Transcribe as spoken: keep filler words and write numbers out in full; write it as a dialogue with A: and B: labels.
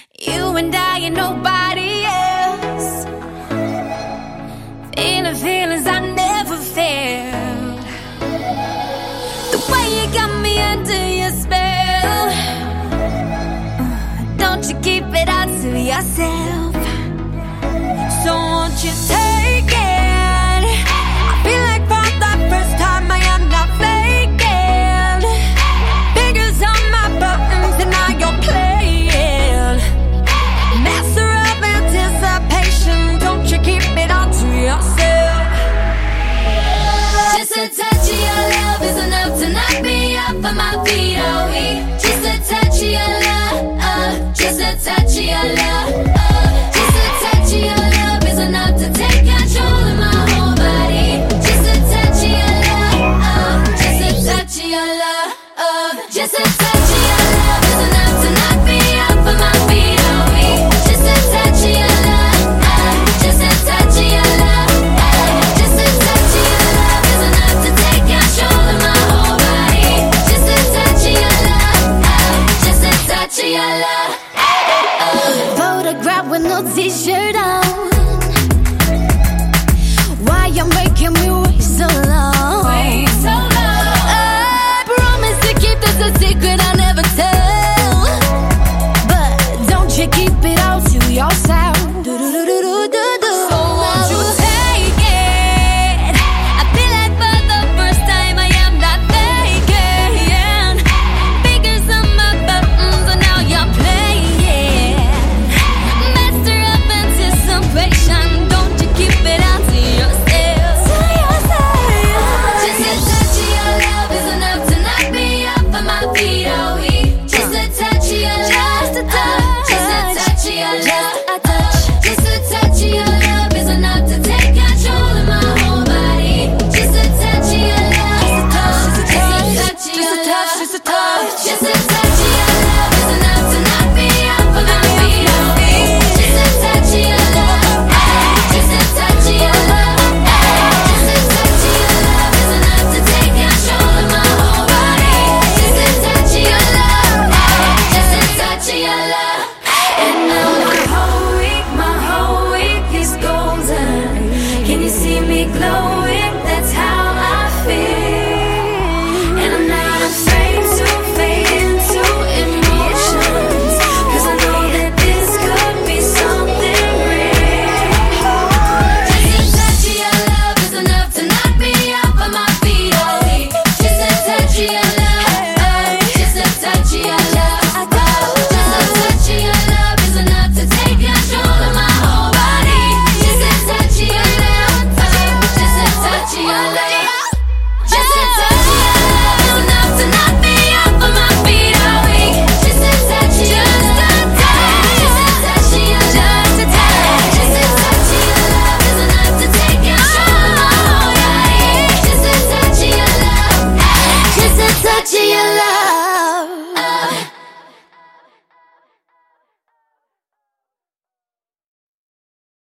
A: You and I and nobody else. Feeling feelings I never felt. The way you got me under your spell. Don't you keep it all to yourself. So won't you take it? I feel like for the first time I am not faking. Fingers on my buttons and now you're playing. Master of anticipation. Don't you keep it all to yourself.
B: Just a touch of your love is enough to knock me off of my feet, oh we. Just a touch of your love, uh, just a touch of your love, uh, just a touch of your love is enough to take control of my whole body. Just a touch of your love, uh, just a touch of your love, uh, just a touch of your love is enough to knock me off of my feet, oh we. Just a touch of your love, uh, just a touch of your love, uh, just a touch of your love is enough to take control of my whole body. Just a touch of your love, uh, just a touch of your love.
A: Photograph with no t-shirt on. Why you making me wait so long?
B: Wait so long.
A: I promise to keep this a secret I never tell. But don't you keep it all to yourself. Do-do-do-do-do-do. So won't you take it? I feel like for the first time I am not faking. Fingers on my buttons and now you're playing. Master of anticipation. Don't you keep it all to yourself. To yourself.
B: Just a touch of your love is enough to knock me off of my feet, oh we. Just a touch of your love,
A: Just a touch.
B: just a touch of your
A: Just
B: love,
A: a touch.
B: just a touch of your love is enough to take control of my whole body. Just a touch of your love,
A: Just a touch.
B: just a touch of
A: Just
B: your
A: a touch.
B: love,
A: Just a touch.
B: just a touch of your love is enough to knock me off of my feet, oh we. Just a touch of your love, just a touch of your love, just a touch of your love is enough to take control of my whole body. Just a touch of your love, just a touch of your love, and I